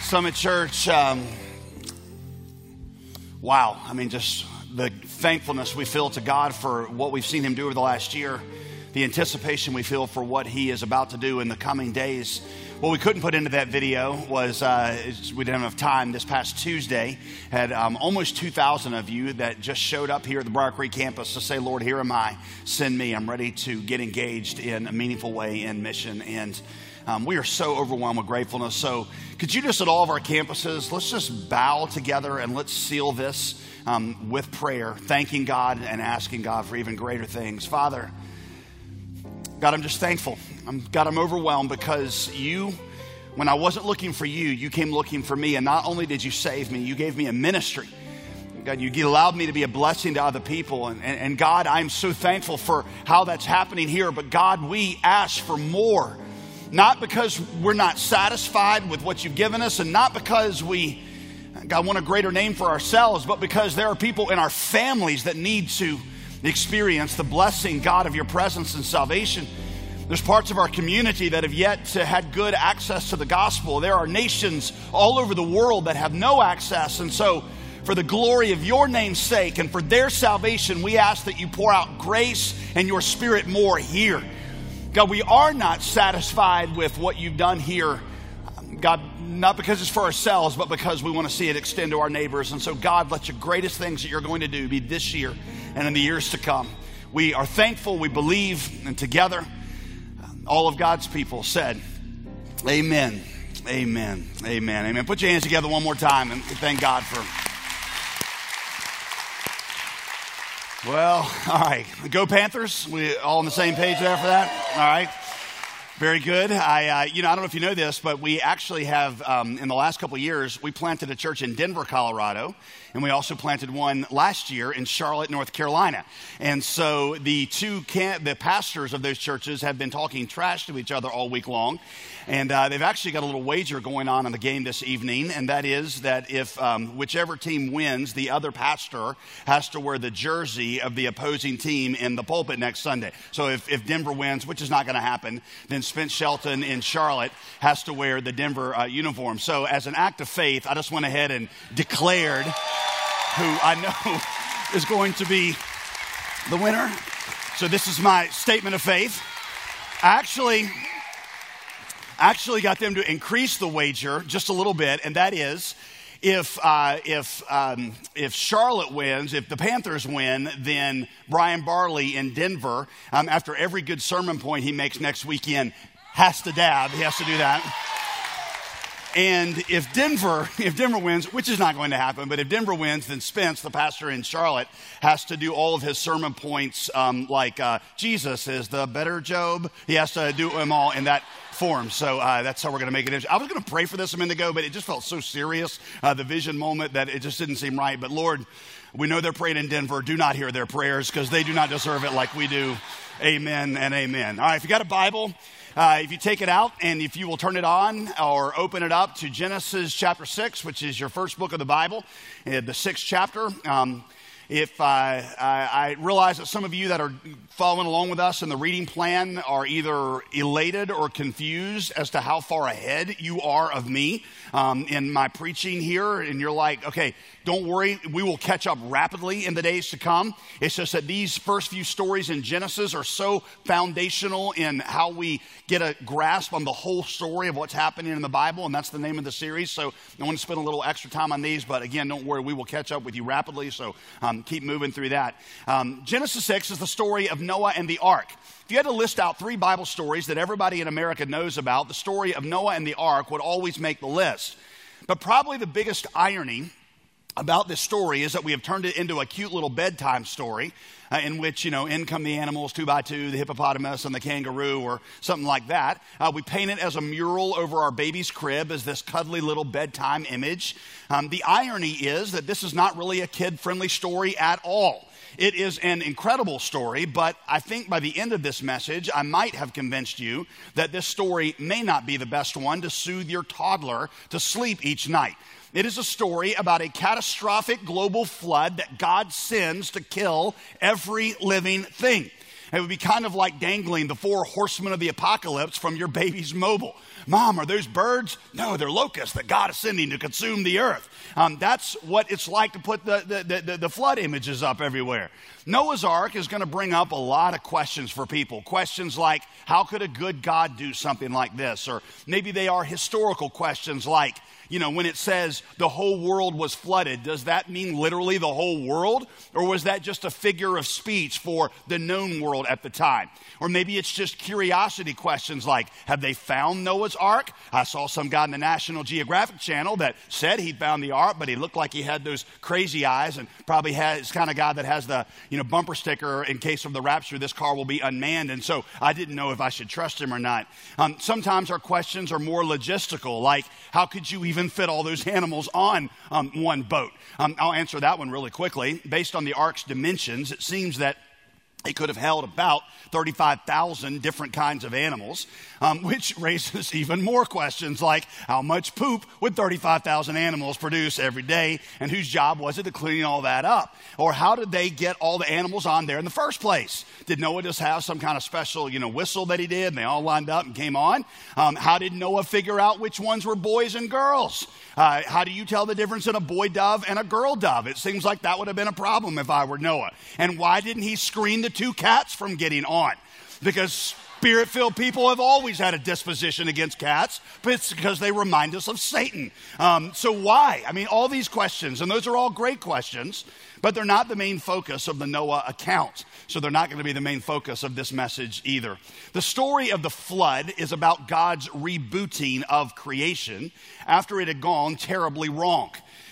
Summit Church, wow. I mean, just the thankfulness we feel to God for what we've seen him do over the last year, the anticipation we feel for what he is about to do in the coming days. What we couldn't put into that video was, we didn't have enough time. This past Tuesday, had almost 2,000 of you that just showed up here at the Briar Creek campus to say, Lord, here am I, send me. I'm ready to get engaged in a meaningful way in mission. And we are so overwhelmed with gratefulness. So could you just at all of our campuses, let's just bow together and let's seal this with prayer, thanking God and asking God for even greater things. Father, God, I'm just thankful. God, I'm overwhelmed because you, when I wasn't looking for you, you came looking for me. And not only did you save me, you gave me a ministry. God, you allowed me to be a blessing to other people. And God, I'm so thankful for how that's happening here. But God, we ask for more. Not because we're not satisfied with what you've given us, and not because we, God, want a greater name for ourselves, but because there are people in our families that need to experience the blessing, God, of your presence and salvation. There's parts of our community that have yet to had good access to the gospel. There are nations all over the world that have no access. And so for the glory of your name's sake and for their salvation, we ask that you pour out grace and your spirit more here. God, we are not satisfied with what you've done here, God, not because it's for ourselves, but because we want to see it extend to our neighbors. And so, God, let your greatest things that you're going to do be this year and in the years to come. We are thankful, we believe, and together, all of God's people said, amen, amen, amen, amen. Put your hands together one more time and thank God for... Well, all right. Go Panthers. We all on the same page there for that? All right. Very good. I don't know if you know this, but we actually have, in the last couple of years, we planted a church in Denver, Colorado, and we also planted one last year in Charlotte, North Carolina. And so the pastors of those churches have been talking trash to each other all week long. And they've actually got a little wager going on in the game this evening, and that is that if whichever team wins, the other pastor has to wear the jersey of the opposing team in the pulpit next Sunday. So if Denver wins, which is not going to happen, then Spence Shelton in Charlotte has to wear the Denver uniform. So as an act of faith, I just went ahead and declared who I know is going to be the winner. So this is my statement of faith. I actually got them to increase the wager just a little bit, and that is if Charlotte wins, if the Panthers win, then Brian Barley in Denver, after every good sermon point he makes next weekend, has to dab. He has to do that. And if Denver wins, which is not going to happen, but if Denver wins, then Spence, the pastor in Charlotte, has to do all of his sermon points like Jesus is the better Job. He has to do them all in that form. So that's how we're going to make it. I was going to pray for this a minute ago, but it just felt so serious, the vision moment, that it just didn't seem right. But Lord, we know they're praying in Denver. Do not hear their prayers because they do not deserve it like we do. Amen and amen. All right, if you got a Bible, if you take it out and if you will turn it on or open it up to Genesis chapter 6, which is your first book of the Bible, the sixth chapter. If I realize that some of you that are following along with us in the reading plan are either elated or confused as to how far ahead you are of me in my preaching here, and you're like, okay, don't worry, we will catch up rapidly in the days to come. It's just that these first few stories in Genesis are so foundational in how we get a grasp on the whole story of what's happening in the Bible, and that's the name of the series. So I want to spend a little extra time on these, but again, don't worry, we will catch up with you rapidly, so keep moving through that. Genesis 6 is the story of Noah and the ark. If you had to list out 3 Bible stories that everybody in America knows about, the story of Noah and the ark would always make the list. But probably the biggest irony about this story is that we have turned it into a cute little bedtime story in which, in come the animals 2 by 2, the hippopotamus and the kangaroo or something like that. We paint it as a mural over our baby's crib as this cuddly little bedtime image. The irony is that this is not really a kid-friendly story at all. It is an incredible story, but I think by the end of this message, I might have convinced you that this story may not be the best one to soothe your toddler to sleep each night. It is a story about a catastrophic global flood that God sends to kill every living thing. It would be kind of like dangling the 4 horsemen of the apocalypse from your baby's mobile. Mom, are those birds? No, they're locusts that God is sending to consume the earth. That's what it's like to put the flood images up everywhere. Noah's Ark is going to bring up a lot of questions for people. Questions like, how could a good God do something like this? Or maybe they are historical questions like, when it says the whole world was flooded, does that mean literally the whole world? Or was that just a figure of speech for the known world at the time? Or maybe it's just curiosity questions like, have they found Noah's Ark? I saw some guy in the National Geographic Channel that said he'd found the Ark, but he looked like he had those crazy eyes and probably is kind of guy that has the bumper sticker, in case of the rapture, this car will be unmanned. And so I didn't know if I should trust him or not. Sometimes our questions are more logistical, like how could you even fit all those animals on one boat? I'll answer that one really quickly. Based on the ark's dimensions, it seems that it could have held about 35,000 different kinds of animals, which raises even more questions like how much poop would 35,000 animals produce every day, and whose job was it to clean all that up? Or how did they get all the animals on there in the first place? Did Noah just have some kind of special, whistle that he did and they all lined up and came on? How did Noah figure out which ones were boys and girls? How do you tell the difference in a boy dove and a girl dove? It seems like that would have been a problem if I were Noah. And why didn't he screen the two cats from getting on? Because Spirit-filled people have always had a disposition against cats, but it's because they remind us of Satan. So why? All these questions, and those are all great questions, but they're not the main focus of the Noah account. So they're not going to be the main focus of this message either. The story of the flood is about God's rebooting of creation after it had gone terribly wrong.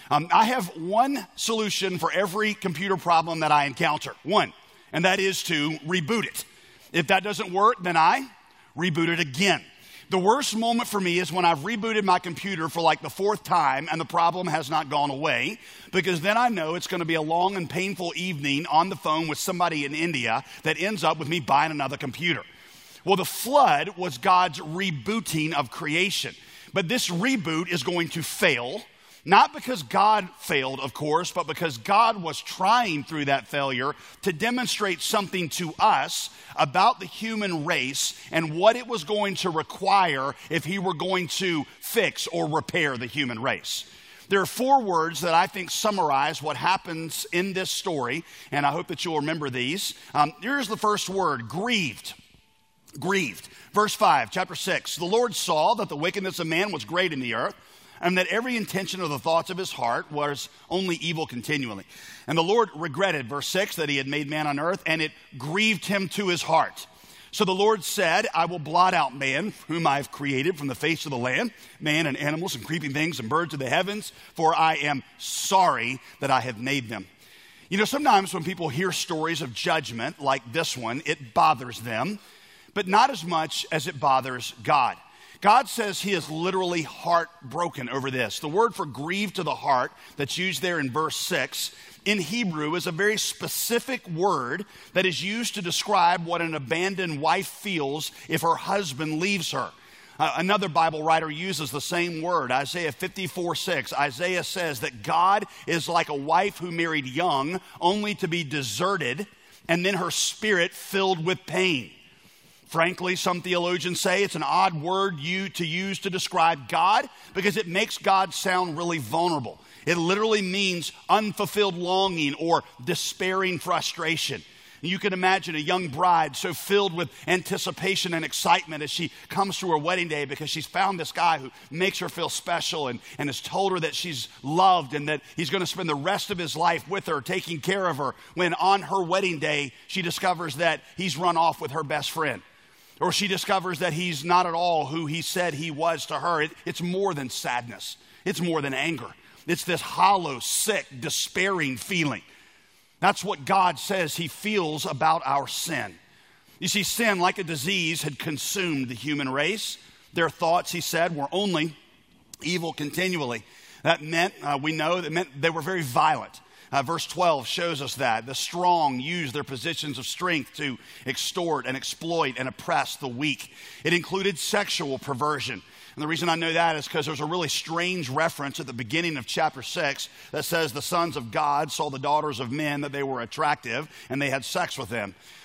I have one solution for every computer problem that I encounter. One, and that is to reboot it. If that doesn't work, then I reboot it again. The worst moment for me is when I've rebooted my computer for like the fourth time and the problem has not gone away, because then I know it's going to be a long and painful evening on the phone with somebody in India that ends up with me buying another computer. Well, the flood was God's rebooting of creation, but this reboot is going to fail. Not because God failed, of course, but because God was trying through that failure to demonstrate something to us about the human race and what it was going to require if he were going to fix or repair the human race. There are 4 words that I think summarize what happens in this story, and I hope that you'll remember these. Here's the first word, grieved. Grieved. Verse 5, chapter 6. The Lord saw that the wickedness of man was great in the earth, and that every intention of the thoughts of his heart was only evil continually. And the Lord regretted, verse 6, that he had made man on earth, and it grieved him to his heart. So the Lord said, I will blot out man, whom I have created from the face of the land, man and animals and creeping things and birds of the heavens, for I am sorry that I have made them. Sometimes when people hear stories of judgment like this one, it bothers them, but not as much as it bothers God. God says he is literally heartbroken over this. The word for grieve to the heart that's used there in verse 6 in Hebrew is a very specific word that is used to describe what an abandoned wife feels if her husband leaves her. Another Bible writer uses the same word, Isaiah 54:6. Isaiah says that God is like a wife who married young, only to be deserted, and then her spirit filled with pain. Frankly, some theologians say it's an odd word to use to describe God because it makes God sound really vulnerable. It literally means unfulfilled longing or despairing frustration. You can imagine a young bride so filled with anticipation and excitement as she comes to her wedding day because she's found this guy who makes her feel special and has told her that she's loved and that he's going to spend the rest of his life with her, taking care of her, when on her wedding day she discovers that he's run off with her best friend. Or she discovers that he's not at all who he said he was to her. It's more than sadness. It's more than anger. It's this hollow, sick, despairing feeling. That's what God says he feels about our sin. You see, sin, like a disease, had consumed the human race. Their thoughts, he said, were only evil continually. That meant, they were very violent. Verse 12 shows us that. The strong use their positions of strength to extort and exploit and oppress the weak. It included sexual perversion. And the reason I know that is because there's a really strange reference at the beginning of chapter 6 that says the sons of God saw the daughters of men, that they were attractive, and they had sex with them.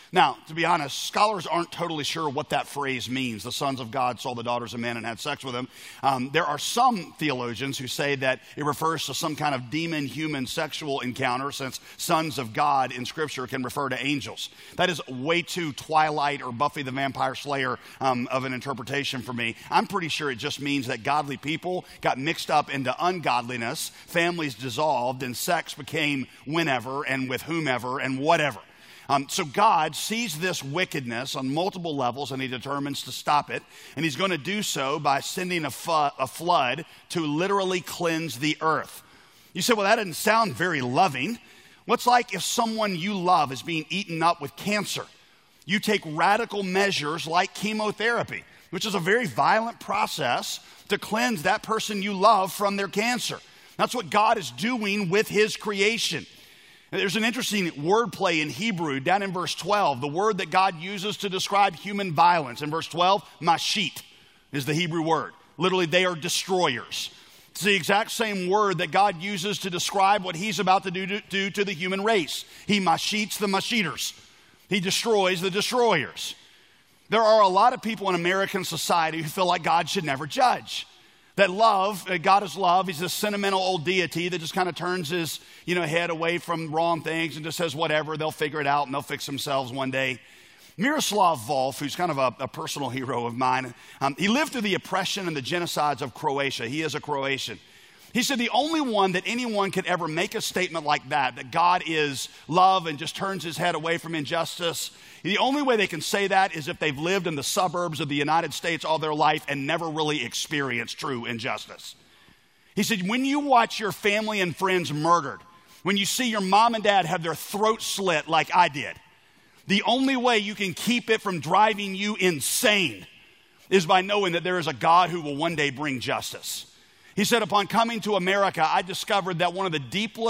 Now, to be honest, scholars aren't totally sure what that phrase means. The sons of God saw the daughters of men and had sex with them. There are some theologians who say that it refers to some kind of demon-human sexual encounter, since sons of God in Scripture can refer to angels. That is way too Twilight or Buffy the Vampire Slayer of an interpretation for me. I'm pretty sure it just means that godly people got mixed up into ungodliness, families dissolved, and sex became whenever and with whomever and whatever. So God sees this wickedness on multiple levels, and he determines to stop it. And he's going to do so by sending a flood to literally cleanse the earth. You say, well, that doesn't sound very loving. What's like if someone you love is being eaten up with cancer? You take radical measures like chemotherapy, which is a very violent process to cleanse that person you love from their cancer. That's what God is doing with his creation. There's an interesting wordplay in Hebrew down in verse 12. The word that God uses to describe human violence. In verse 12, mashit is the Hebrew word. Literally, they are destroyers. It's the exact same word that God uses to describe what he's about to do to the human race. He mashits the mashiters. He destroys the destroyers. There are a lot of people in American society who feel like God should never judge. That love, God is love. He's this sentimental old deity that just kind of turns his head away from wrong things and just says whatever, they'll figure it out and they'll fix themselves one day. Miroslav Volf, who's kind of a personal hero of mine, he lived through the oppression and the genocides of Croatia. He is a Croatian. He said the only one that anyone could ever make a statement like that God is love and just turns his head away from injustice, the only way they can say that is if they've lived in the suburbs of the United States all their life and never really experienced true injustice. He said, when you watch your family and friends murdered, when you see your mom and dad have their throat slit like I did, the only way you can keep it from driving you insane is by knowing that there is a God who will one day bring justice. He said, upon coming to America, I discovered that one of the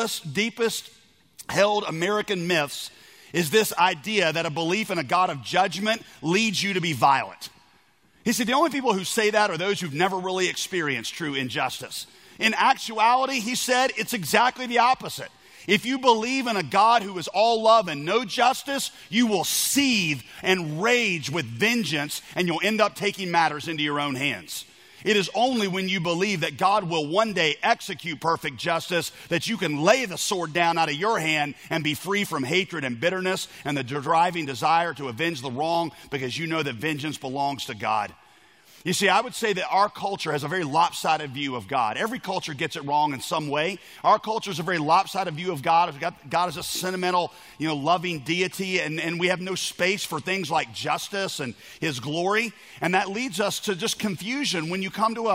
deepest held American myths is this idea that a belief in a God of judgment leads you to be violent. He said, the only people who say that are those who've never really experienced true injustice. In actuality, he said, it's exactly the opposite. If you believe in a God who is all love and no justice, you will seethe and rage with vengeance, and you'll end up taking matters into your own hands. It is only when you believe that God will one day execute perfect justice that you can lay the sword down out of your hand and be free from hatred and bitterness and the driving desire to avenge the wrong, because you know that vengeance belongs to God. You see, I would say that our culture has a very lopsided view of God. Every culture gets it wrong in some way. Our culture has a very lopsided view of God. God is a sentimental, loving deity, and we have no space for things like justice and his glory. And that leads us to just confusion when you come to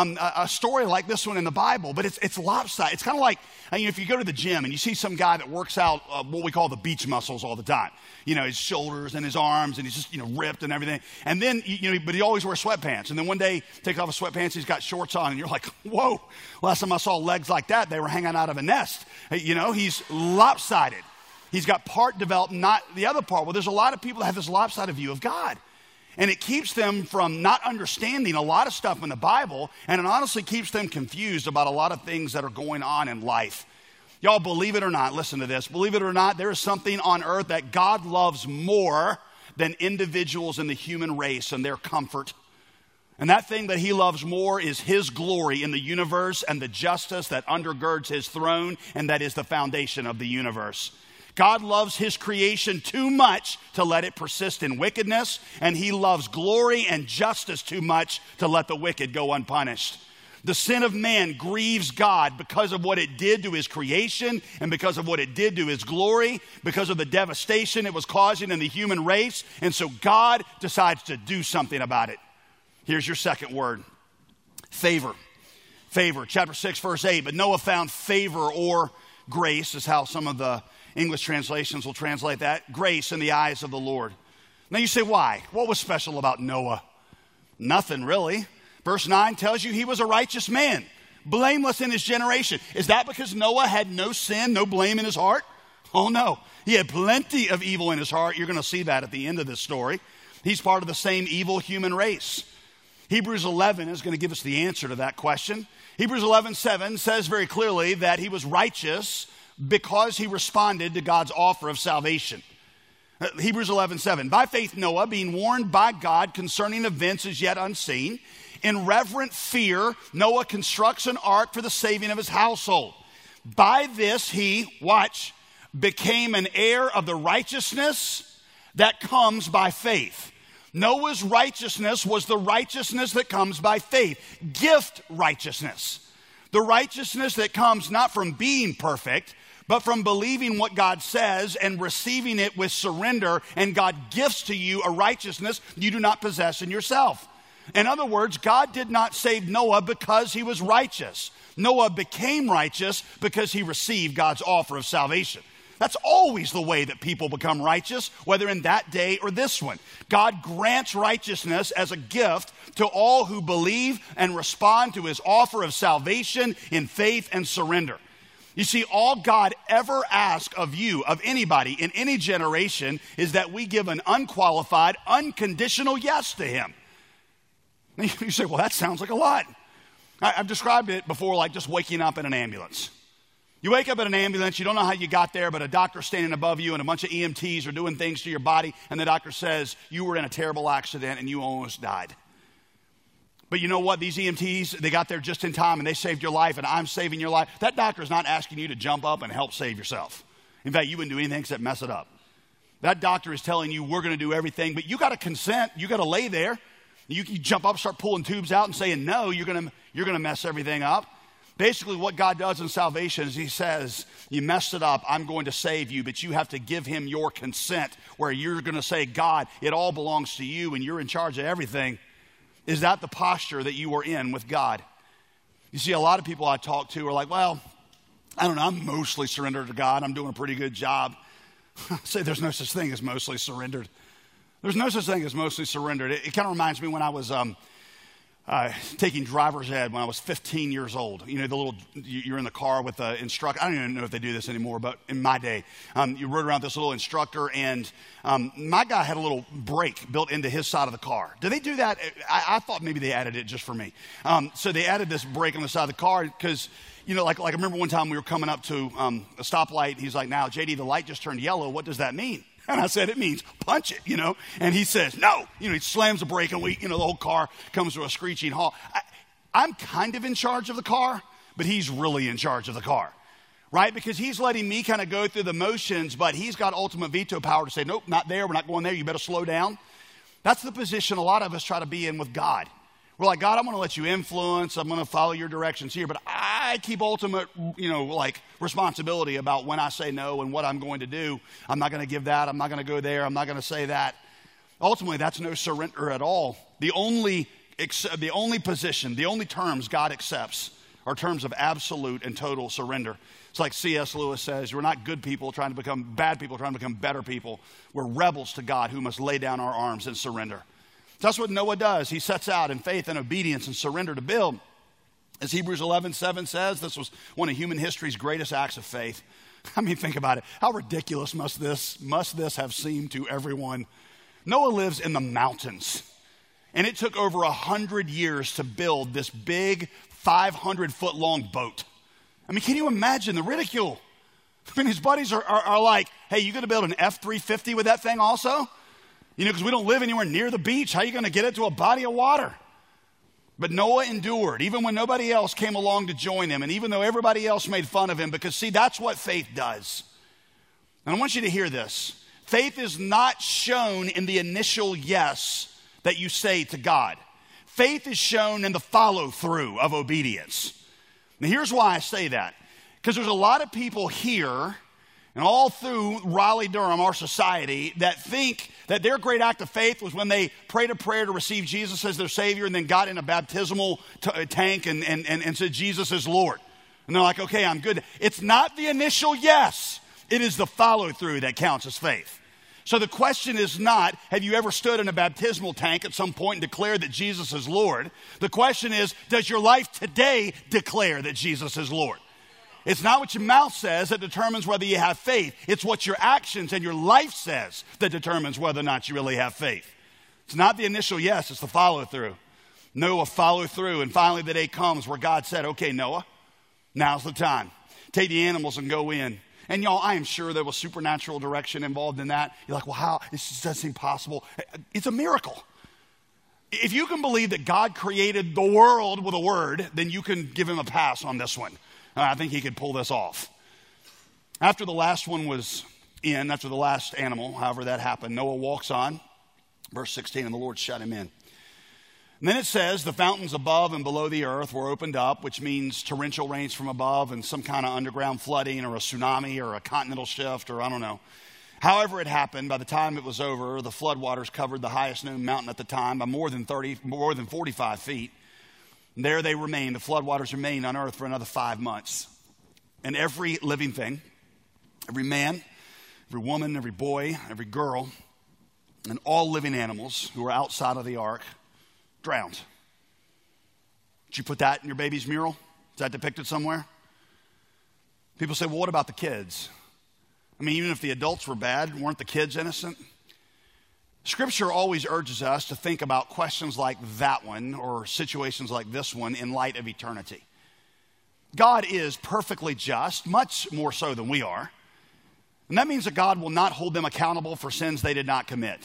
a story like this one in the Bible. But it's lopsided. It's kind of like, if you go to the gym and you see some guy that works out what we call the beach muscles all the time. His shoulders and his arms, and he's just, ripped and everything. And then, but he always wears sweatpants. And then one day, takes off his sweatpants, he's got shorts on, and you're like, whoa, last time I saw legs like that, they were hanging out of a nest. He's lopsided. He's got part developed, not the other part. Well, there's a lot of people that have this lopsided view of God. And it keeps them from not understanding a lot of stuff in the Bible, and it honestly keeps them confused about a lot of things that are going on in life. Y'all, believe it or not, listen to this. Believe it or not, there is something on earth that God loves more than individuals in the human race and their comfort. And that thing that he loves more is his glory in the universe and the justice that undergirds his throne, and that is the foundation of the universe. God loves his creation too much to let it persist in wickedness, and he loves glory and justice too much to let the wicked go unpunished. The sin of man grieves God because of what it did to his creation and because of what it did to his glory, because of the devastation it was causing in the human race. And so God decides to do something about it. Here's your second word, favor. Favor, chapter 6, verse 8. But Noah found favor, or grace is how some of the English translations will translate that. Grace in the eyes of the Lord. Now you say, why? What was special about Noah? Nothing really. Verse 9 tells you he was a righteous man, blameless in his generation. Is that because Noah had no sin, no blame in his heart? Oh no, he had plenty of evil in his heart. You're going to see that at the end of this story. He's part of the same evil human race. Hebrews 11 is going to give us the answer to that question. Hebrews 11:7 says very clearly that he was righteous because he responded to God's offer of salvation. Hebrews 11:7. By faith Noah, being warned by God concerning events as yet unseen, in reverent fear, Noah constructs an ark for the saving of his household. By this he, watch, became an heir of the righteousness that comes by faith. Noah's righteousness was the righteousness that comes by faith. Gift righteousness. The righteousness that comes not from being perfect, but from believing what God says and receiving it with surrender, and God gifts to you a righteousness you do not possess in yourself. In other words, God did not save Noah because he was righteous. Noah became righteous because he received God's offer of salvation. That's always the way that people become righteous, whether in that day or this one. God grants righteousness as a gift to all who believe and respond to his offer of salvation in faith and surrender. You see, all God ever asks of you, of anybody in any generation, is that we give an unqualified, unconditional yes to him. You say, well, that sounds like a lot. I've described it before like just waking up in an ambulance. You wake up in an ambulance, you don't know how you got there, but a doctor's standing above you and a bunch of EMTs are doing things to your body, and the doctor says, you were in a terrible accident and you almost died. But you know what? These EMTs, they got there just in time and they saved your life, and I'm saving your life. That doctor's not asking you to jump up and help save yourself. In fact, you wouldn't do anything except mess it up. That doctor is telling you we're going to do everything, but you got to consent. You got to lay there. You can jump up, start pulling tubes out and saying no, you're going to mess everything up. Basically, what God does in salvation is he says, you messed it up, I'm going to save you, but you have to give him your consent, where you're going to say, God, it all belongs to you and you're in charge of everything. Is that the posture that you are in with God? You see, a lot of people I talk to are like, well, I don't know, I'm mostly surrendered to God. I'm doing a pretty good job. I say there's no such thing as mostly surrendered. There's no such thing as mostly surrendered. It kind of reminds me when I was taking driver's ed when I was 15 years old. You know, you're in the car with the instructor. I don't even know if they do this anymore, but in my day, you rode around with this little instructor, and my guy had a little brake built into his side of the car. Do they do that? I thought maybe they added it just for me. So they added this brake on the side of the car because, you know, like I remember one time we were coming up to a stoplight, and he's like, now, JD, the light just turned yellow. What does that mean? And I said, it means punch it, you know. And he says, no. You know, he slams the brake and the whole car comes to a screeching halt. I'm kind of in charge of the car, but he's really in charge of the car, right? Because he's letting me kind of go through the motions, but he's got ultimate veto power to say, nope, not there. We're not going there. You better slow down. That's the position a lot of us try to be in with God. We're like, God, I'm going to let you influence. I'm going to follow your directions here, but I keep ultimate, responsibility about when I say no and what I'm going to do. I'm not going to give that. I'm not going to go there. I'm not going to say that. Ultimately, that's no surrender at all. The only position, the only terms God accepts are terms of absolute and total surrender. It's like C.S. Lewis says, we're not good people trying to become bad people, trying to become better people. We're rebels to God who must lay down our arms and surrender. That's what Noah does. He sets out in faith and obedience and surrender to build. As Hebrews 11:7 says, this was one of human history's greatest acts of faith. I mean, think about it. How ridiculous must this have seemed to everyone? Noah lives in the mountains, and it took over 100 years to build this big 500-foot-long boat. I mean, can you imagine the ridicule? I mean, his buddies are like, hey, you going to build an F-350 with that thing also? You know, because we don't live anywhere near the beach. How are you going to get it to a body of water? But Noah endured, even when nobody else came along to join him, and even though everybody else made fun of him, because, see, that's what faith does. And I want you to hear this. Faith is not shown in the initial yes that you say to God. Faith is shown in the follow-through of obedience. Now, here's why I say that. Because there's a lot of people here and all through Raleigh-Durham, our society, that think that their great act of faith was when they prayed a prayer to receive Jesus as their Savior and then got in a baptismal tank and said, Jesus is Lord. And they're like, okay, I'm good. It's not the initial yes. It is the follow-through that counts as faith. So the question is not, have you ever stood in a baptismal tank at some point and declared that Jesus is Lord? The question is, does your life today declare that Jesus is Lord? It's not what your mouth says that determines whether you have faith. It's what your actions and your life says that determines whether or not you really have faith. It's not the initial yes, it's the follow-through. Noah followed through, and finally the day comes where God said, okay, Noah, now's the time. Take the animals and go in. And y'all, I am sure there was supernatural direction involved in that. You're like, well, how? This just doesn't seem possible. It's a miracle. If you can believe that God created the world with a word, then you can give him a pass on this one. I think he could pull this off. After the last one was in, after the last animal, however that happened, Noah walks on. Verse 16, and the Lord shut him in. And then it says, the fountains above and below the earth were opened up, which means torrential rains from above and some kind of underground flooding or a tsunami or a continental shift or I don't know. However it happened, by the time it was over, the floodwaters covered the highest known mountain at the time by more than 45 feet. And there they remained. The floodwaters remained on earth for another 5 months. And every living thing, every man, every woman, every boy, every girl, and all living animals who were outside of the ark drowned. Did you put that in your baby's mural? Is that depicted somewhere? People say, well, what about the kids? I mean, even if the adults were bad, weren't the kids innocent? Scripture always urges us to think about questions like that one or situations like this one in light of eternity. God is perfectly just, much more so than we are. And that means that God will not hold them accountable for sins they did not commit.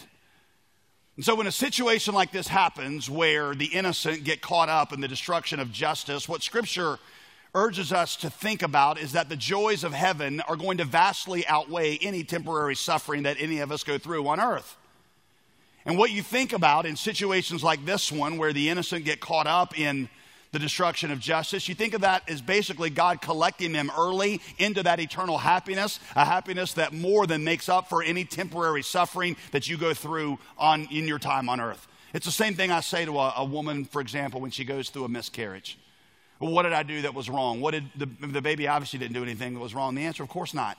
And so when a situation like this happens where the innocent get caught up in the destruction of justice, what Scripture urges us to think about is that the joys of heaven are going to vastly outweigh any temporary suffering that any of us go through on earth. And what you think about in situations like this one where the innocent get caught up in the destruction of justice, you think of that as basically God collecting them early into that eternal happiness, a happiness that more than makes up for any temporary suffering that you go through in your time on earth. It's the same thing I say to a woman, for example, when she goes through a miscarriage. Well, what did I do that was wrong? What did the baby obviously didn't do anything that was wrong? The answer, of course not.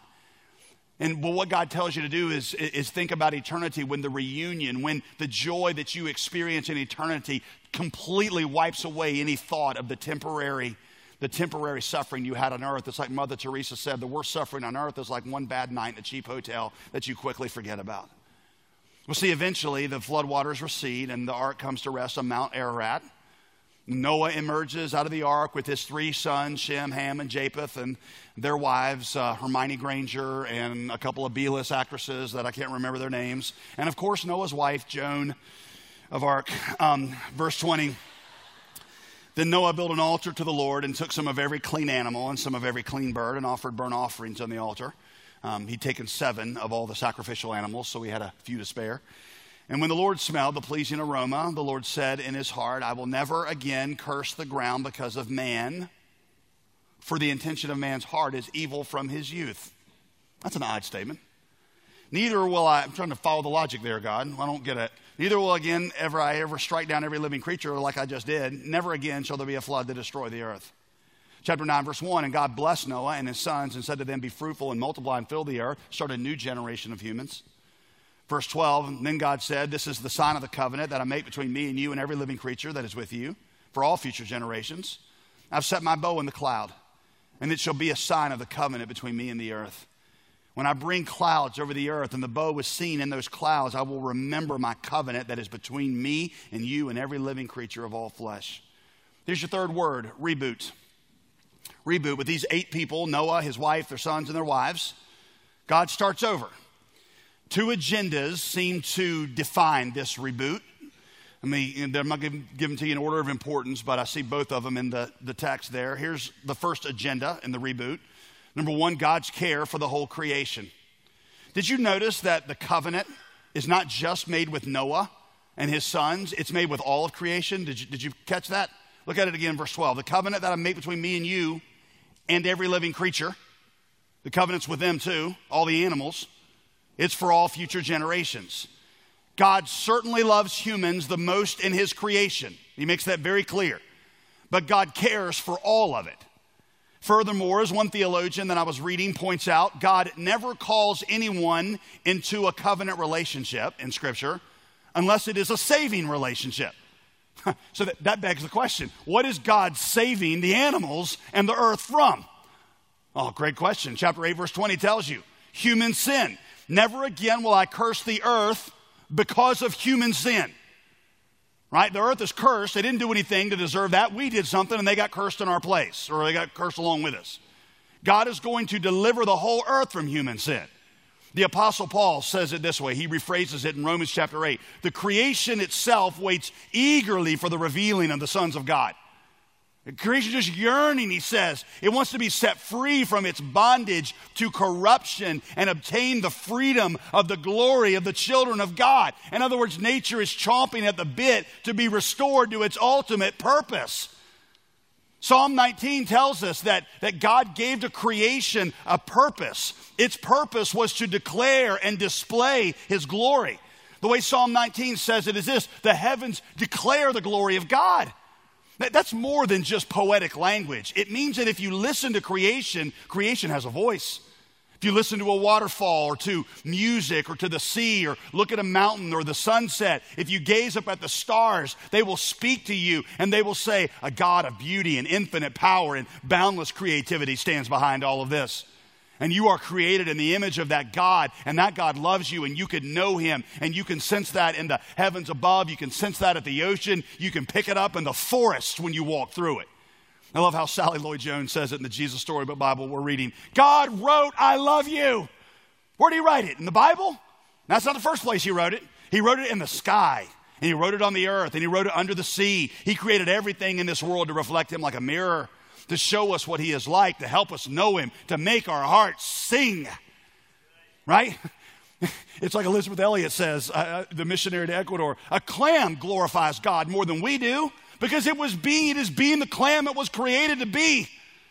And what God tells you to do is think about eternity, when the reunion, when the joy that you experience in eternity completely wipes away any thought of the temporary suffering you had on earth. It's like Mother Teresa said, the worst suffering on earth is like one bad night in a cheap hotel that you quickly forget about. Well, see, eventually the floodwaters recede and the ark comes to rest on Mount Ararat. Noah emerges out of the ark with his 3 sons, Shem, Ham, and Japheth, and their wives, Hermione Granger, and a couple of B-list actresses that I can't remember their names. And, of course, Noah's wife, Joan of Arc. Verse 20, then Noah built an altar to the Lord and took some of every clean animal and some of every clean bird and offered burnt offerings on the altar. He'd taken 7 of all the sacrificial animals, so he had a few to spare. And when the Lord smelled the pleasing aroma, the Lord said in his heart, I will never again curse the ground because of man, for the intention of man's heart is evil from his youth. That's an odd statement. Neither will I'm trying to follow the logic there, God. I don't get it. Neither will again I ever strike down every living creature like I just did. Never again shall there be a flood to destroy the earth. Chapter 9, verse 1, and God blessed Noah and his sons and said to them, be fruitful and multiply and fill the earth. Start a new generation of humans. Verse 12, and then God said, this is the sign of the covenant that I make between me and you and every living creature that is with you for all future generations. I've set my bow in the cloud, and it shall be a sign of the covenant between me and the earth. When I bring clouds over the earth and the bow is seen in those clouds, I will remember my covenant that is between me and you and every living creature of all flesh. Here's your third word, reboot. Reboot. With these 8 people, Noah, his wife, their sons, and their wives, God starts over. 2 agendas seem to define this reboot. I mean, I'm not giving them to you in order of importance, but I see both of them in the text there. Here's the first agenda in the reboot. Number 1, God's care for the whole creation. Did you notice that the covenant is not just made with Noah and his sons? It's made with all of creation. Did you catch that? Look at it again, verse 12. The covenant that I make between me and you and every living creature. The covenant's with them too, all the animals. It's for all future generations. God certainly loves humans the most in his creation. He makes that very clear. But God cares for all of it. Furthermore, as one theologian that I was reading points out, God never calls anyone into a covenant relationship in Scripture unless it is a saving relationship. So that begs the question, what is God saving the animals and the earth from? Oh, great question. Chapter 8, verse 20 tells you, human sin. Never again will I curse the earth because of human sin. Right? The earth is cursed. They didn't do anything to deserve that. We did something and they got cursed in our place, or they got cursed along with us. God is going to deliver the whole earth from human sin. The Apostle Paul says it this way. He rephrases it in Romans chapter 8. The creation itself waits eagerly for the revealing of the sons of God. The creation just yearning, he says. It wants to be set free from its bondage to corruption and obtain the freedom of the glory of the children of God. In other words, nature is chomping at the bit to be restored to its ultimate purpose. Psalm 19 tells us that God gave to creation a purpose. Its purpose was to declare and display his glory. The way Psalm 19 says it is this: the heavens declare the glory of God. That's more than just poetic language. It means that if you listen to creation, creation has a voice. If you listen to a waterfall or to music or to the sea or look at a mountain or the sunset, if you gaze up at the stars, they will speak to you and they will say, a God of beauty and infinite power and boundless creativity stands behind all of this. And you are created in the image of that God, and that God loves you, and you can know him, and you can sense that in the heavens above. You can sense that at the ocean. You can pick it up in the forest when you walk through it. I love how Sally Lloyd-Jones says it in the Jesus Storybook Bible we're reading. God wrote, I love you. Where did he write it? In the Bible? That's not the first place he wrote it. He wrote it in the sky, and he wrote it on the earth, and he wrote it under the sea. He created everything in this world to reflect him like a mirror, to show us what he is like, to help us know him, to make our hearts sing. Right? It's like Elizabeth Elliot says, the missionary to Ecuador, a clam glorifies God more than we do because it is being the clam it was created to be.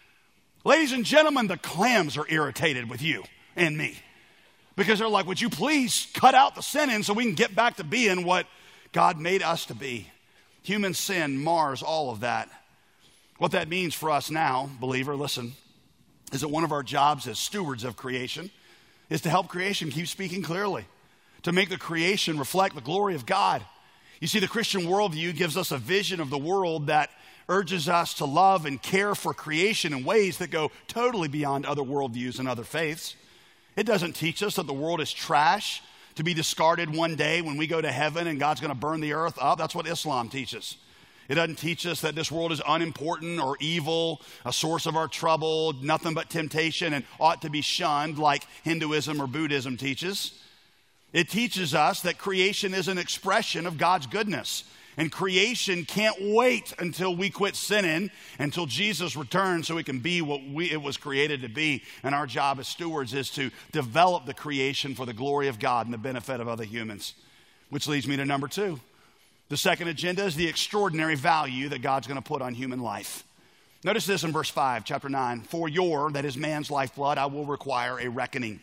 Ladies and gentlemen, the clams are irritated with you and me because they're like, would you please cut out the sinning so we can get back to being what God made us to be? Human sin mars all of that. What that means for us now, believer, listen, is that one of our jobs as stewards of creation is to help creation keep speaking clearly, to make the creation reflect the glory of God. You see, the Christian worldview gives us a vision of the world that urges us to love and care for creation in ways that go totally beyond other worldviews and other faiths. It doesn't teach us that the world is trash to be discarded one day when we go to heaven and God's going to burn the earth up. That's what Islam teaches. It doesn't teach us that this world is unimportant or evil, a source of our trouble, nothing but temptation, and ought to be shunned like Hinduism or Buddhism teaches. It teaches us that creation is an expression of God's goodness. And creation can't wait until we quit sinning, until Jesus returns so it can be what it was created to be. And our job as stewards is to develop the creation for the glory of God and the benefit of other humans. Which leads me to number 2. The second agenda is the extraordinary value that God's going to put on human life. Notice this in verse 5, chapter 9. For your, that is man's lifeblood, I will require a reckoning.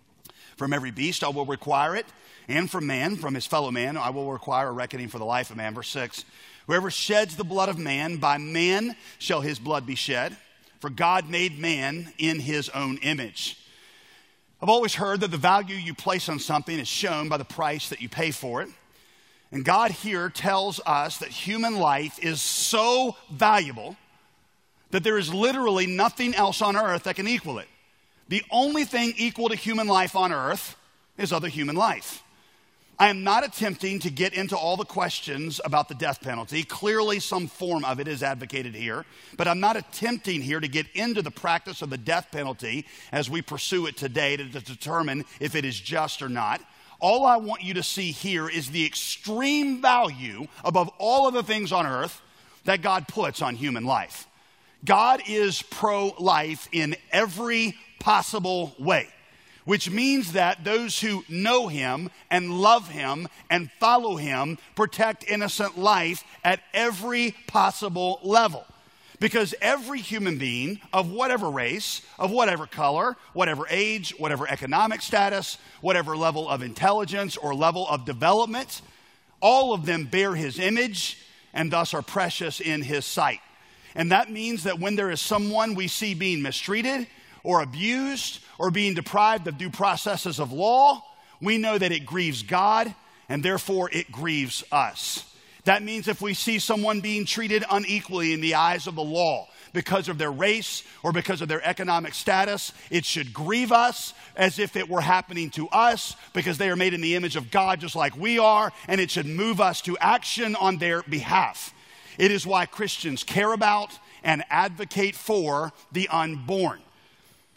From every beast I will require it, and from man, from his fellow man, I will require a reckoning for the life of man. Verse 6. Whoever sheds the blood of man, by man shall his blood be shed. For God made man in his own image. I've always heard that the value you place on something is shown by the price that you pay for it. And God here tells us that human life is so valuable that there is literally nothing else on earth that can equal it. The only thing equal to human life on earth is other human life. I am not attempting to get into all the questions about the death penalty. Clearly, some form of it is advocated here, but I'm not attempting here to get into the practice of the death penalty as we pursue it today to determine if it is just or not. All I want you to see here is the extreme value above all other things on earth that God puts on human life. God is pro-life in every possible way, which means that those who know him and love him and follow him protect innocent life at every possible level. Because every human being of whatever race, of whatever color, whatever age, whatever economic status, whatever level of intelligence or level of development, all of them bear his image and thus are precious in his sight. And that means that when there is someone we see being mistreated or abused or being deprived of due processes of law, we know that it grieves God and therefore it grieves us. That means if we see someone being treated unequally in the eyes of the law because of their race or because of their economic status, it should grieve us as if it were happening to us because they are made in the image of God just like we are, and it should move us to action on their behalf. It is why Christians care about and advocate for the unborn.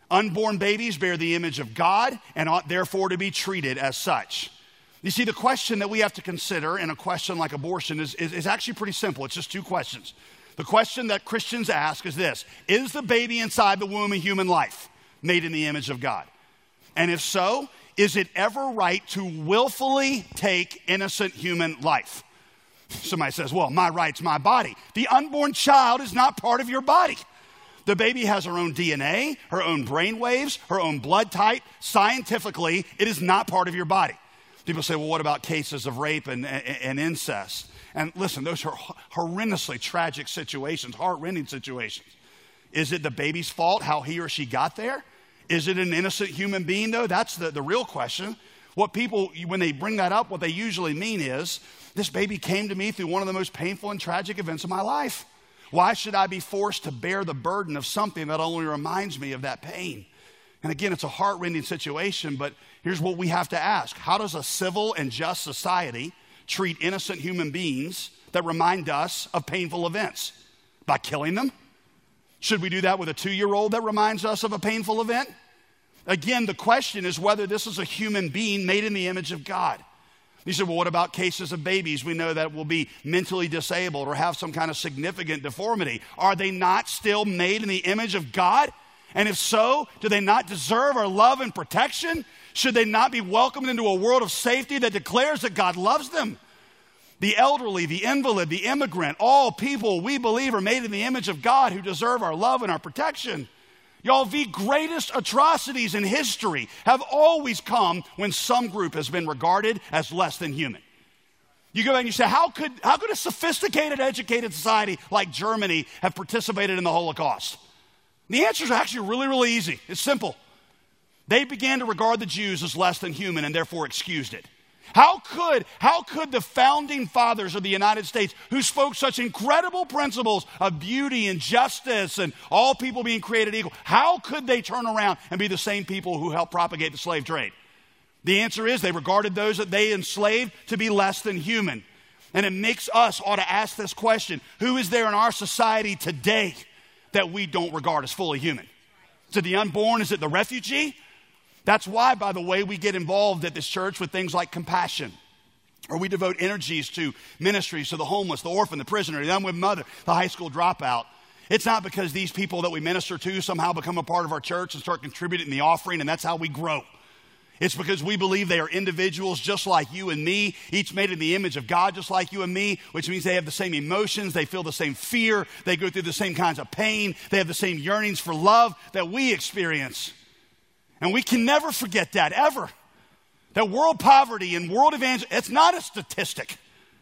Unborn babies bear the image of God and ought therefore to be treated as such. You see, the question that we have to consider in a question like abortion is actually pretty simple. It's just two questions. The question that Christians ask is this: is the baby inside the womb a human life made in the image of God? And if so, is it ever right to willfully take innocent human life? Somebody says, well, my right's my body. The unborn child is not part of your body. The baby has her own DNA, her own brain waves, her own blood type. Scientifically, it is not part of your body. People say, well, what about cases of rape and incest? And listen, those are horrendously tragic situations, heart-rending situations. Is it the baby's fault how he or she got there? Is it an innocent human being, though? That's the real question. What people, when they bring that up, what they usually mean is, this baby came to me through one of the most painful and tragic events of my life. Why should I be forced to bear the burden of something that only reminds me of that pain? And again, it's a heart-rending situation, but here's what we have to ask. How does a civil and just society treat innocent human beings that remind us of painful events? By killing them? Should we do that with a 2-year-old that reminds us of a painful event? Again, the question is whether this is a human being made in the image of God. You said, well, what about cases of babies we know that will be mentally disabled or have some kind of significant deformity? Are they not still made in the image of God? And if so, do they not deserve our love and protection? Should they not be welcomed into a world of safety that declares that God loves them? The elderly, the invalid, the immigrant, all people we believe are made in the image of God who deserve our love and our protection. Y'all, the greatest atrocities in history have always come when some group has been regarded as less than human. You go back and you say, how could a sophisticated, educated society like Germany have participated in the Holocaust? The answer is actually really, really easy. It's simple. They began to regard the Jews as less than human and therefore excused it. How could the founding fathers of the United States, who spoke such incredible principles of beauty and justice and all people being created equal, how could they turn around and be the same people who helped propagate the slave trade? The answer is they regarded those that they enslaved to be less than human. And it makes us ought to ask this question: who is there in our society today that we don't regard as fully human? Is it the unborn? Is it the refugee? That's why, by the way, we get involved at this church with things like compassion, or we devote energies to ministries to the homeless, the orphan, the prisoner, the unwed mother, the high school dropout. It's not because these people that we minister to somehow become a part of our church and start contributing the offering, and that's how we grow. It's because we believe they are individuals just like you and me, each made in the image of God just like you and me, which means they have the same emotions, they feel the same fear, they go through the same kinds of pain, they have the same yearnings for love that we experience. And we can never forget that, ever. That world poverty and world evangelism, it's not a statistic.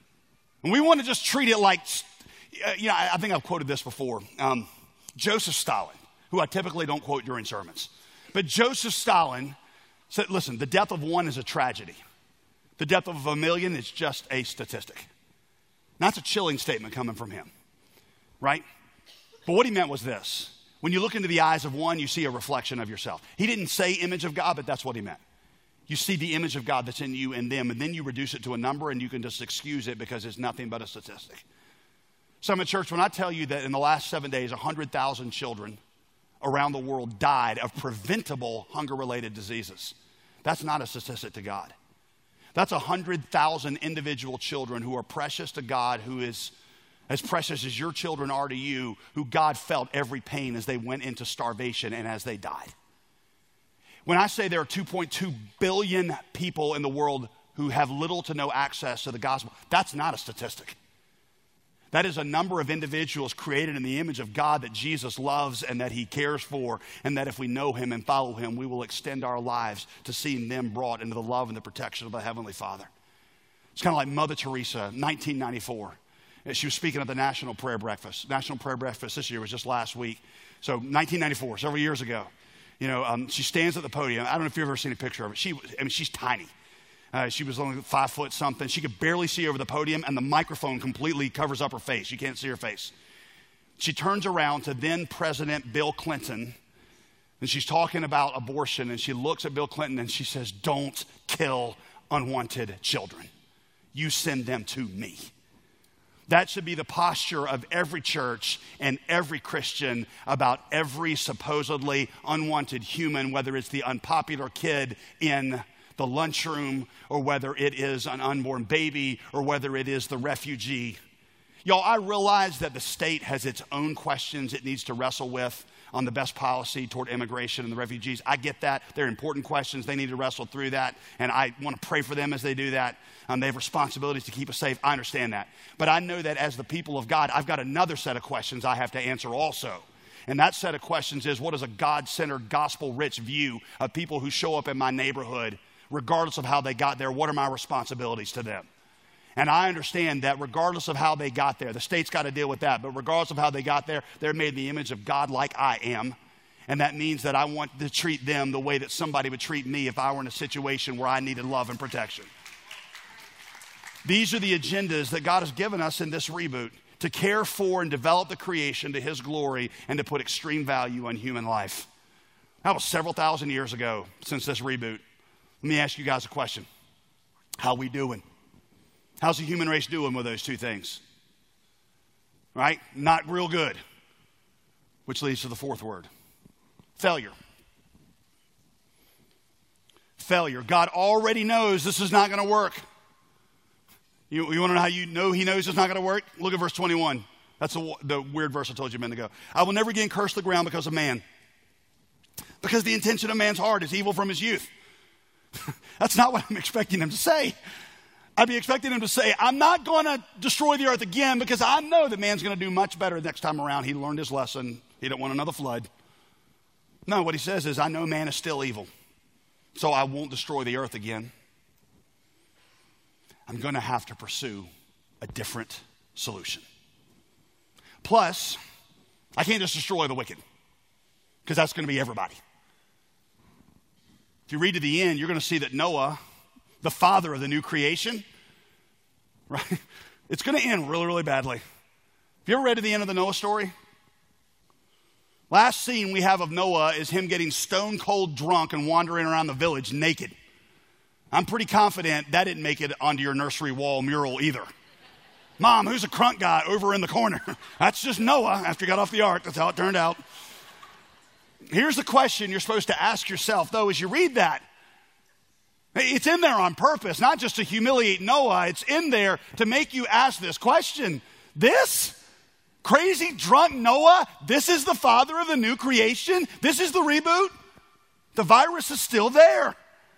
And we want to just treat it like, I think I've quoted this before. Joseph Stalin, who I typically don't quote during sermons. But Joseph Stalin said, listen, the death of one is a tragedy. The death of a million is just a statistic. Now, that's a chilling statement coming from him, right? But what he meant was this. When you look into the eyes of one, you see a reflection of yourself. He didn't say image of God, but that's what he meant. You see the image of God that's in you and them, and then you reduce it to a number and you can just excuse it because it's nothing but a statistic. Summit Church, when I tell you that in the last 7 days, 100,000 children around the world died of preventable hunger-related diseases, that's not a statistic to God. That's 100,000 individual children who are precious to God, who is as precious as your children are to you, who God felt every pain as they went into starvation and as they died. When I say there are 2.2 billion people in the world who have little to no access to the gospel, that's not a statistic. That is a number of individuals created in the image of God that Jesus loves and that he cares for, and that if we know him and follow him, we will extend our lives to seeing them brought into the love and the protection of the Heavenly Father. It's kind of like Mother Teresa, 1994. She was speaking at the National Prayer Breakfast. National Prayer Breakfast this year was just last week. So 1994, several years ago. She stands at the podium. I don't know if you've ever seen a picture of her. She's tiny. She was only 5 foot something. She could barely see over the podium, and the microphone completely covers up her face. You can't see her face. She turns around to then President Bill Clinton, and she's talking about abortion, and she looks at Bill Clinton and she says, "Don't kill unwanted children. You send them to me." That should be the posture of every church and every Christian about every supposedly unwanted human, whether it's the unpopular kid in the lunchroom or whether it is an unborn baby or whether it is the refugee. Y'all, I realize that the state has its own questions it needs to wrestle with on the best policy toward immigration and the refugees. I get that. They're important questions. They need to wrestle through that, and I want to pray for them as they do that. They have responsibilities to keep us safe. I understand that. But I know that as the people of God, I've got another set of questions I have to answer also. And that set of questions is, what is a God-centered, gospel-rich view of people who show up in my neighborhood, regardless of how they got there? What are my responsibilities to them? And I understand that regardless of how they got there, the state's got to deal with that, but regardless of how they got there, they're made in the image of God like I am. And that means that I want to treat them the way that somebody would treat me if I were in a situation where I needed love and protection. These are the agendas that God has given us in this reboot, to care for and develop the creation to his glory and to put extreme value on human life. That was several thousand years ago since this reboot. Let me ask you guys a question. How we doing? How's the human race doing with those two things? Right? Not real good. Which leads to the fourth word. Failure. Failure. God already knows this is not going to work. You want to know how you know he knows it's not going to work? Look at verse 21. That's the weird verse I told you a minute ago. I will never again curse the ground because of man. Because the intention of man's heart is evil from his youth. That's not what I'm expecting him to say. I'd be expecting him to say, I'm not going to destroy the earth again because I know that man's going to do much better next time around. He learned his lesson. He don't want another flood. No, what he says is, I know man is still evil, so I won't destroy the earth again. I'm going to have to pursue a different solution. Plus, I can't just destroy the wicked, because that's going to be everybody. If you read to the end, you're going to see that Noah, the father of the new creation, right? It's going to end really, really badly. Have you ever read to the end of the Noah story? Last scene we have of Noah is him getting stone cold drunk and wandering around the village naked. I'm pretty confident that didn't make it onto your nursery wall mural either. Mom, who's a crunk guy over in the corner? That's just Noah after he got off the ark. That's how it turned out. Here's the question you're supposed to ask yourself, though, as you read that. It's in there on purpose, not just to humiliate Noah. It's in there to make you ask this question. This crazy, drunk Noah, this is the father of the new creation? This is the reboot? The virus is still there.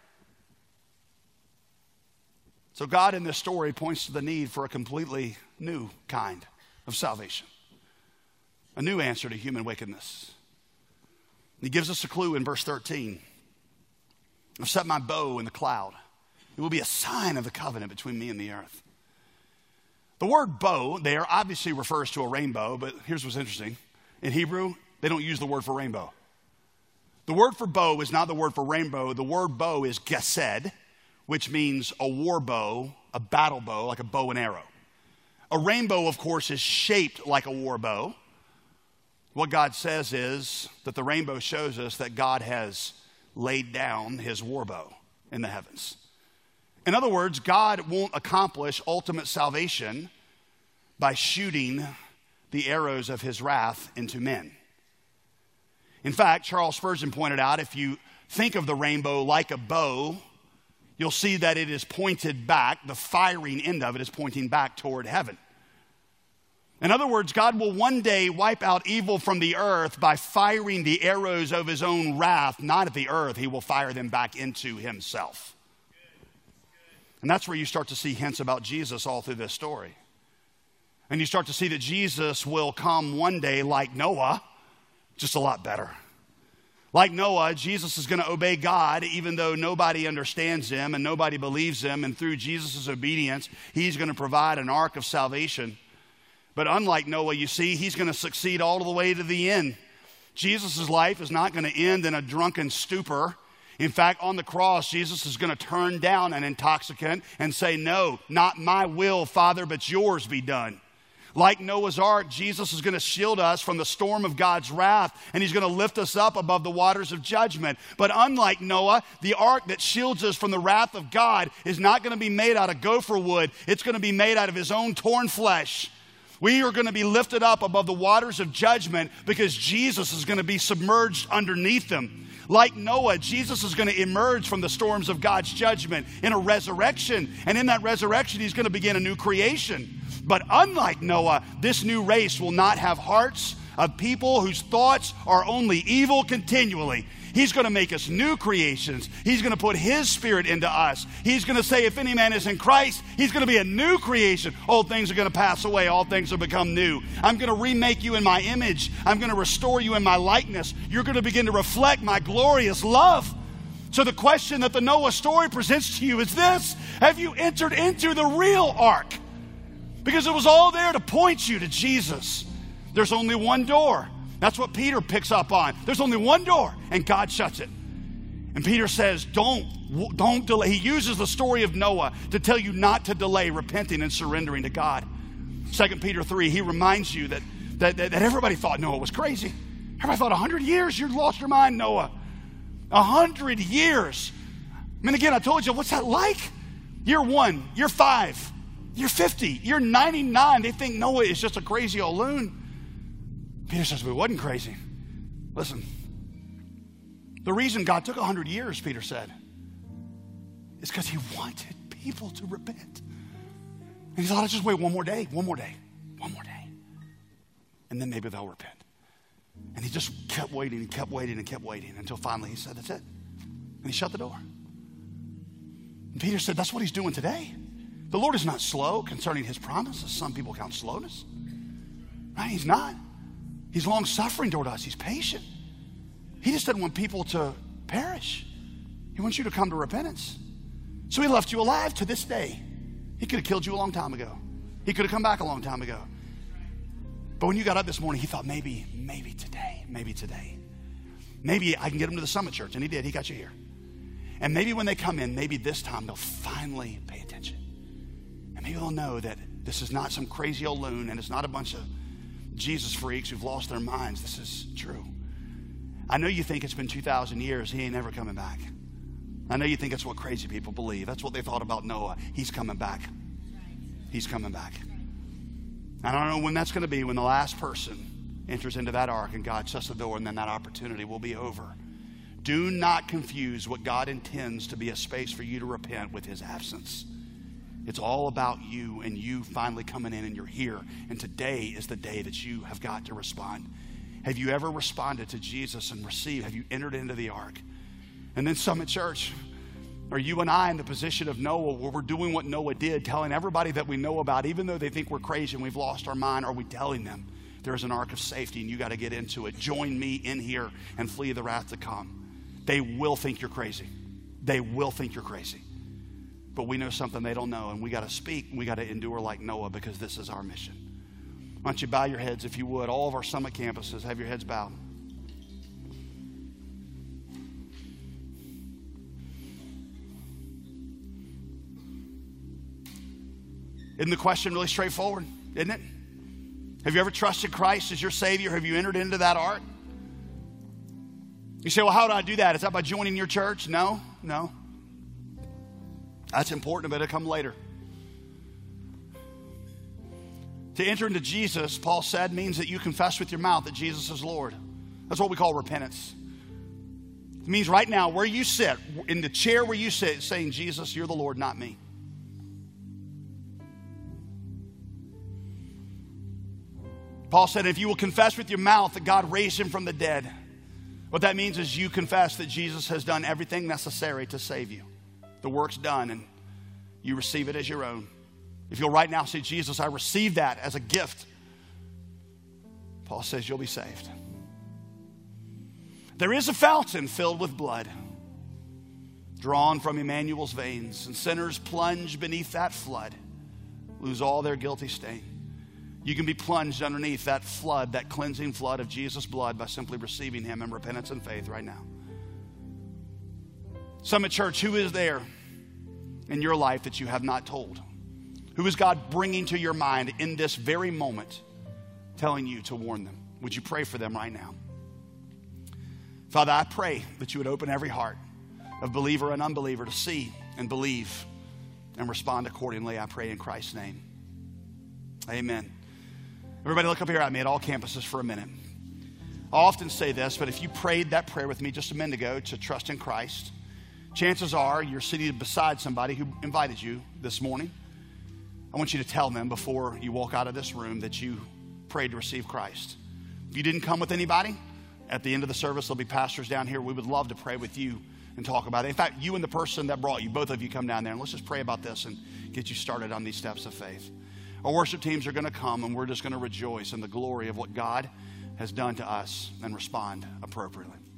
So God in this story points to the need for a completely new kind of salvation. A new answer to human wickedness. He gives us a clue in verse 13. I've set my bow in the cloud. It will be a sign of the covenant between me and the earth. The word bow there obviously refers to a rainbow, but here's what's interesting. In Hebrew, they don't use the word for rainbow. The word for bow is not the word for rainbow. The word bow is gesed, which means a war bow, a battle bow, like a bow and arrow. A rainbow, of course, is shaped like a war bow. What God says is that the rainbow shows us that God has laid down his war bow in the heavens. In other words, God won't accomplish ultimate salvation by shooting the arrows of his wrath into men. In fact, Charles Spurgeon pointed out, if you think of the rainbow like a bow, you'll see that it is pointed back, the firing end of it is pointing back toward heaven. In other words, God will one day wipe out evil from the earth by firing the arrows of his own wrath, not at the earth. He will fire them back into himself. And that's where you start to see hints about Jesus all through this story. And you start to see that Jesus will come one day like Noah, just a lot better. Like Noah, Jesus is going to obey God even though nobody understands him and nobody believes him. And through Jesus' obedience, he's going to provide an ark of salvation. But unlike Noah, you see, he's going to succeed all the way to the end. Jesus' life is not going to end in a drunken stupor. In fact, on the cross, Jesus is going to turn down an intoxicant and say, no, not my will, Father, but yours be done. Like Noah's ark, Jesus is going to shield us from the storm of God's wrath, and he's going to lift us up above the waters of judgment. But unlike Noah, the ark that shields us from the wrath of God is not going to be made out of gopher wood. It's going to be made out of his own torn flesh. We are going to be lifted up above the waters of judgment because Jesus is going to be submerged underneath them. Like Noah, Jesus is going to emerge from the storms of God's judgment in a resurrection. And in that resurrection, he's going to begin a new creation. But unlike Noah, this new race will not have hearts of people whose thoughts are only evil continually. He's going to make us new creations. He's going to put his spirit into us. He's going to say, if any man is in Christ, he's going to be a new creation. Old things are going to pass away. All things will become new. I'm going to remake you in my image. I'm going to restore you in my likeness. You're going to begin to reflect my glorious love. So the question that the Noah story presents to you is this: have you entered into the real ark? Because it was all there to point you to Jesus. There's only one door. That's what Peter picks up on. There's only one door, and God shuts it. And Peter says, don't delay. He uses the story of Noah to tell you not to delay repenting and surrendering to God. 2 Peter 3, he reminds you that everybody thought Noah was crazy. Everybody thought 100 years, you lost your mind, Noah. 100 years. I mean, again, I told you, what's that like? Year 1, year 5, year 50, year 99. They think Noah is just a crazy old loon. Peter says, but it wasn't crazy. Listen, the reason God took 100 years, Peter said, is because he wanted people to repent. And he thought, I'll just wait one more day. And then maybe they'll repent. And he just kept waiting and kept waiting and kept waiting until finally he said, that's it. And he shut the door. And Peter said, that's what he's doing today. The Lord is not slow concerning his promises. Some people count slowness. Right? He's not. He's long-suffering toward us. He's patient. He just doesn't want people to perish. He wants you to come to repentance. So he left you alive to this day. He could have killed you a long time ago. He could have come back a long time ago. But when you got up this morning, he thought, maybe today. Maybe I can get them to the Summit Church. And he did. He got you here. And maybe when they come in, maybe this time they'll finally pay attention. And maybe they'll know that this is not some crazy old loon, and it's not a bunch of Jesus freaks who've lost their minds. This is true. I know you think it's been 2,000 years. He ain't never coming back. I know you think it's what crazy people believe. That's what they thought about Noah. He's coming back. He's coming back. I don't know when that's going to be, when the last person enters into that ark and God shuts the door, and then that opportunity will be over. Do not confuse what God intends to be a space for you to repent with his absence. It's all about you and you finally coming in and you're here. And today is the day that you have got to respond. Have you ever responded to Jesus and received? Have you entered into the ark? And then Summit Church, are you and I in the position of Noah, where we're doing what Noah did, telling everybody that we know about, even though they think we're crazy and we've lost our mind? Are we telling them there's an ark of safety and you got to get into it? Join me in here and flee the wrath to come. They will think you're crazy. They will think you're crazy. But we know something they don't know, and we got to speak. We got to endure like Noah, because this is our mission. Why don't you bow your heads, if you would? All of our Summit campuses, have your heads bowed. Isn't the question really straightforward? Isn't it? Have you ever trusted Christ as your Savior? Have you entered into that ark? You say, well, how do I do that? Is that by joining your church? No. That's important, but it'll come later. To enter into Jesus, Paul said, means that you confess with your mouth that Jesus is Lord. That's what we call repentance. It means right now, where you sit, in the chair where you sit, saying, Jesus, you're the Lord, not me. Paul said, if you will confess with your mouth that God raised him from the dead, what that means is you confess that Jesus has done everything necessary to save you. The work's done, and you receive it as your own. If you'll right now say, Jesus, I receive that as a gift, Paul says you'll be saved. There is a fountain filled with blood, drawn from Emmanuel's veins, and sinners plunge beneath that flood, lose all their guilty stain. You can be plunged underneath that flood, that cleansing flood of Jesus' blood, by simply receiving him in repentance and faith right now. Summit Church, who is there in your life that you have not told? Who is God bringing to your mind in this very moment, telling you to warn them? Would you pray for them right now? Father, I pray that you would open every heart of believer and unbeliever to see and believe and respond accordingly. I pray in Christ's name. Amen. Everybody look up here at me at all campuses for a minute. I often say this, but if you prayed that prayer with me just a minute ago to trust in Christ, chances are you're sitting beside somebody who invited you this morning. I want you to tell them before you walk out of this room that you prayed to receive Christ. If you didn't come with anybody, at the end of the service, there'll be pastors down here. We would love to pray with you and talk about it. In fact, you and the person that brought you, both of you come down there and let's just pray about this and get you started on these steps of faith. Our worship teams are going to come and we're just going to rejoice in the glory of what God has done to us and respond appropriately.